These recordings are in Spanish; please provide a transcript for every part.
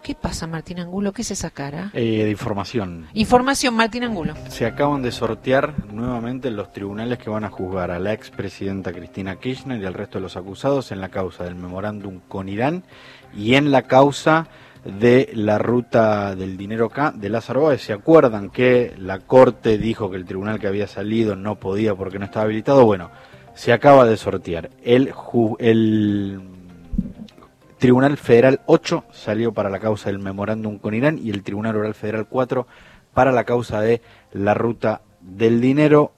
¿Qué pasa, Martín Angulo? ¿Qué es esa cara? De información. Información, Martín Angulo. Se acaban de sortear nuevamente los tribunales que van a juzgar a la expresidenta Cristina Kirchner y al resto de los acusados en la causa del memorándum con Irán y en la causa de la ruta del dinero de Lázaro Báez. ¿Se acuerdan que la Corte dijo que el tribunal que había salido no podía porque no estaba habilitado? Bueno, se acaba de sortear. El Tribunal Federal 8 salió para la causa del memorándum con Irán y el Tribunal Oral Federal 4 para la causa de la ruta del dinero.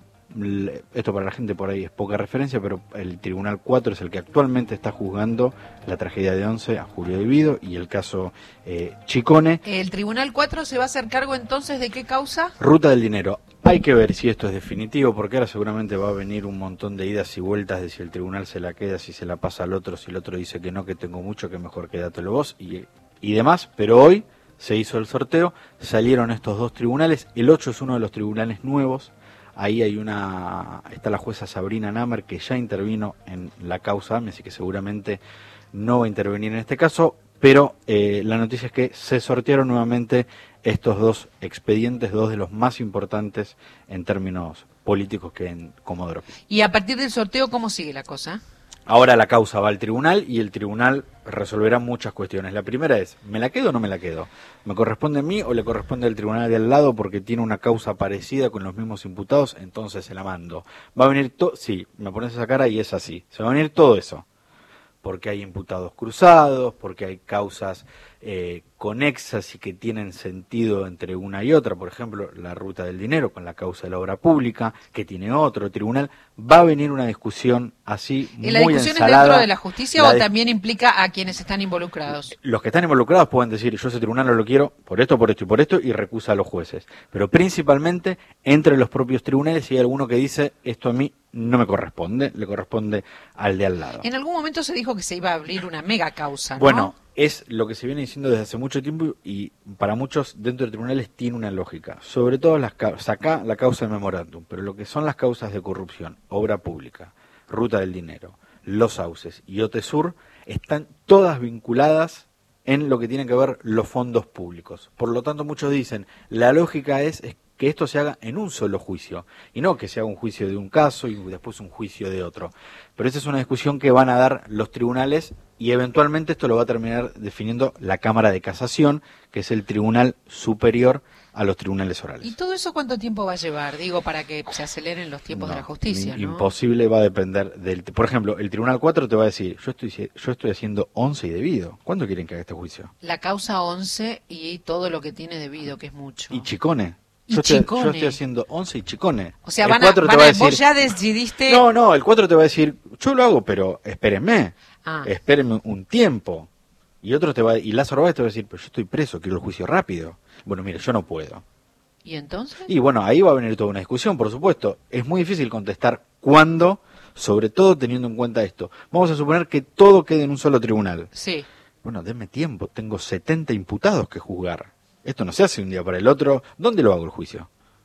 Esto para la gente por ahí es poca referencia, pero el Tribunal 4 es el que actualmente está juzgando la tragedia de Once a Julio Debido y el caso Chicone. ¿El Tribunal 4 se va a hacer cargo entonces de qué causa? Ruta del dinero. Hay que ver si esto es definitivo, porque ahora seguramente va a venir un montón de idas y vueltas de si el tribunal se la queda, si se la pasa al otro, si el otro dice que no, que tengo mucho, que mejor quédatelo vos y demás. Pero hoy se hizo el sorteo, salieron estos dos tribunales. El 8 es uno de los tribunales nuevos. Ahí está la jueza Sabrina Namer, que ya intervino en la causa AME, así que seguramente no va a intervenir en este caso, pero la noticia es que se sortearon nuevamente estos dos expedientes, dos de los más importantes en términos políticos que en Comodoro Pi. ¿Y a partir del sorteo cómo sigue la cosa? Ahora la causa va al tribunal y el tribunal resolverá muchas cuestiones. La primera es, ¿me la quedo o no me la quedo? ¿Me corresponde a mí o le corresponde al tribunal de al lado porque tiene una causa parecida con los mismos imputados? Entonces se la mando. ¿Va a venir todo? Sí, me pones esa cara y es así. Se va a venir todo eso. Porque hay imputados cruzados, porque hay causas conexas y que tienen sentido entre una y otra. Por ejemplo, la ruta del dinero con la causa de la obra pública, que tiene otro tribunal. Va a venir una discusión así muy ensalada. ¿La discusión es dentro de la justicia o también implica a quienes están involucrados? Los que están involucrados pueden decir, yo ese tribunal no lo quiero por esto, por esto y por esto, y recusa a los jueces. Pero principalmente entre los propios tribunales, si hay alguno que dice, esto a mí no me corresponde, le corresponde al de al lado. En algún momento se dijo que se iba a abrir una mega causa, ¿no? Bueno, es lo que se viene diciendo desde hace mucho tiempo y para muchos dentro de tribunales tiene una lógica. Sobre todo acá la causa de memorándum, pero lo que son las causas de corrupción, obra pública, ruta del dinero, los sauces y OTESUR están todas vinculadas en lo que tiene que ver los fondos públicos. Por lo tanto, muchos dicen, la lógica es que esto se haga en un solo juicio, y no que se haga un juicio de un caso y después un juicio de otro. Pero esa es una discusión que van a dar los tribunales y eventualmente esto lo va a terminar definiendo la Cámara de Casación, que es el tribunal superior a los tribunales orales. ¿Y todo eso cuánto tiempo va a llevar? Digo, para que se aceleren los tiempos de la justicia, ¿no? Imposible, va a depender del... Por ejemplo, el Tribunal 4 te va a decir, yo estoy haciendo 11 y debido. ¿Cuándo quieren que haga este juicio? La causa 11 y todo lo que tiene debido, que es mucho. Y Chicone. Yo estoy haciendo 11 y Chicone. O sea, vos ya decidiste... No, el 4 te va a decir, yo lo hago, pero espérenme. Espérenme un tiempo. Y otro y Lázaro Báez te va a decir, pero yo estoy preso, quiero el juicio rápido. Bueno, mire, yo no puedo. ¿Y entonces? Y bueno, ahí va a venir toda una discusión, por supuesto. Es muy difícil contestar cuándo, sobre todo teniendo en cuenta esto. Vamos a suponer que todo quede en un solo tribunal. Sí. Bueno, denme tiempo, tengo 70 imputados que juzgar. Esto no se hace un día para el otro. ¿Dónde lo hago el juicio?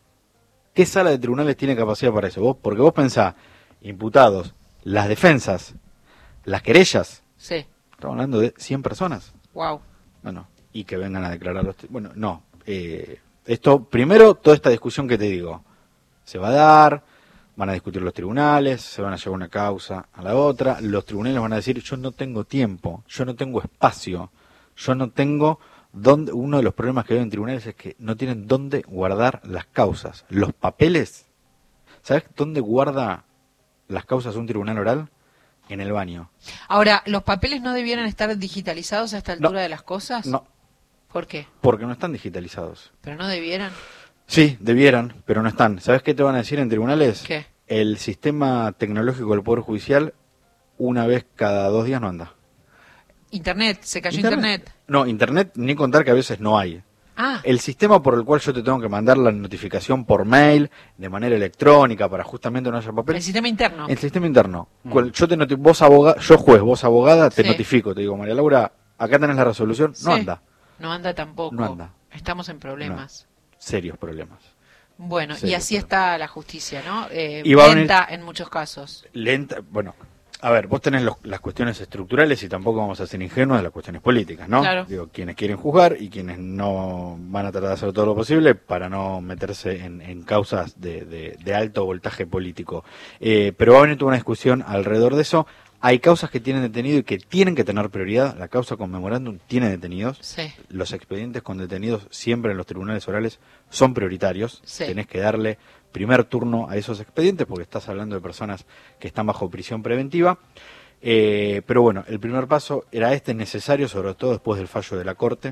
¿Qué sala de tribunales tiene capacidad para eso? Porque vos pensás, imputados, las defensas, las querellas. Sí. Estamos hablando de 100 personas. Wow. Bueno, y que vengan a declarar los... Bueno, no. Esto, primero, toda esta discusión que te digo, se va a dar, van a discutir los tribunales, se van a llevar una causa a la otra, los tribunales van a decir, yo no tengo tiempo, yo no tengo espacio, yo no tengo... Uno de los problemas que veo en tribunales es que no tienen dónde guardar las causas. Los papeles, ¿sabes dónde guarda las causas un tribunal oral? En el baño. Ahora, ¿los papeles no debieran estar digitalizados a esta altura de las cosas? No. ¿Por qué? Porque no están digitalizados. ¿Pero no debieran? Sí, debieran, pero no están. ¿Sabes qué te van a decir en tribunales? ¿Qué? El sistema tecnológico del Poder Judicial, una vez cada 2 días no anda. Internet, se cayó Internet. No, Internet ni contar que a veces no hay. El sistema por el cual yo te tengo que mandar la notificación por mail, de manera electrónica, para justamente no haya papel. El sistema interno. El sistema interno. Yo juez, vos abogada, te notifico, te digo, María Laura, acá tenés la resolución, no anda. No anda tampoco. No anda. Estamos en problemas. No, serios problemas. Bueno, y así está la justicia, ¿no? Y lenta en muchos casos. Lenta, bueno... A ver, vos tenés las cuestiones estructurales y tampoco vamos a ser ingenuos de las cuestiones políticas, ¿no? Claro. Digo, quienes quieren juzgar y quienes no van a tratar de hacer todo lo posible para no meterse en causas de alto voltaje político. Pero va a venir toda una discusión alrededor de eso. Hay causas que tienen detenido y que tienen que tener prioridad. La causa con memorándum tiene detenidos. Sí. Los expedientes con detenidos siempre en los tribunales orales son prioritarios. Sí. Tenés que darle primer turno a esos expedientes porque estás hablando de personas que están bajo prisión preventiva. Pero bueno, el primer paso era necesario, sobre todo después del fallo de la Corte,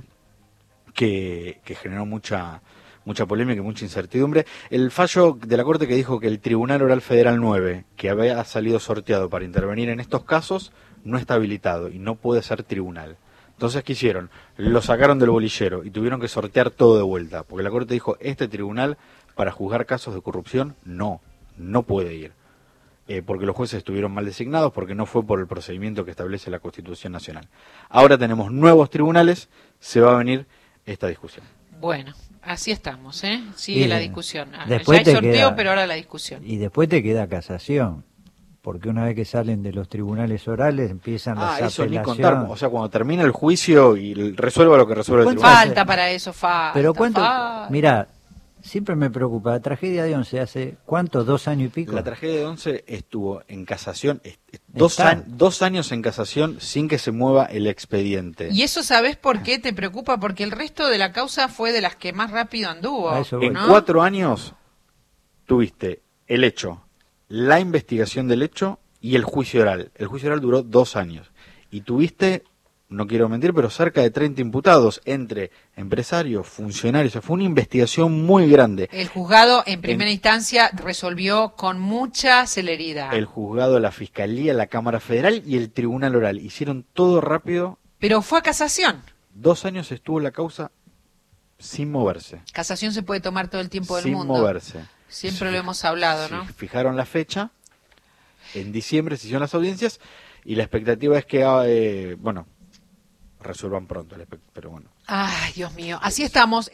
que generó mucha polémica y mucha incertidumbre. El fallo de la Corte que dijo que el Tribunal Oral Federal 9, que había salido sorteado para intervenir en estos casos, no está habilitado y no puede ser tribunal. Entonces, ¿qué hicieron? Lo sacaron del bolillero y tuvieron que sortear todo de vuelta, porque la Corte dijo, este tribunal para juzgar casos de corrupción no puede ir. Porque los jueces estuvieron mal designados, porque no fue por el procedimiento que establece la Constitución Nacional. Ahora tenemos nuevos tribunales, se va a venir esta discusión. Bueno, así estamos, ¿eh? Sigue la discusión. Ya hay sorteo, pero ahora la discusión. Y después te queda casación, porque una vez que salen de los tribunales orales empiezan las eso apelaciones. Ni contar, o sea, cuando termina el juicio y resuelva lo que resuelve el tribunal. Falta para eso, falta. Pero ¿cuánto? Falta. Mirá, siempre me preocupa, la tragedia de Once hace, ¿cuánto? 2 años y pico. La tragedia de Once estuvo en casación, 2 años en casación sin que se mueva el expediente. ¿Y eso sabés por qué te preocupa? Porque el resto de la causa fue de las que más rápido anduvo. En 4 años tuviste el hecho, la investigación del hecho y el juicio oral. El juicio oral duró 2 años. Y tuviste, no quiero mentir, pero cerca de 30 imputados entre empresarios, funcionarios. O sea, fue una investigación muy grande. El juzgado en primera instancia resolvió con mucha celeridad. El juzgado, la Fiscalía, la Cámara Federal y el Tribunal Oral. Hicieron todo rápido. Pero fue a casación. 2 años estuvo la causa sin moverse. Casación se puede tomar todo el tiempo del sin mundo. Sin moverse. Siempre lo hemos hablado, ¿no? Fijaron la fecha. En diciembre se hicieron las audiencias y la expectativa es que, resuelvan pronto, pero bueno. Ay, Dios mío, así estamos.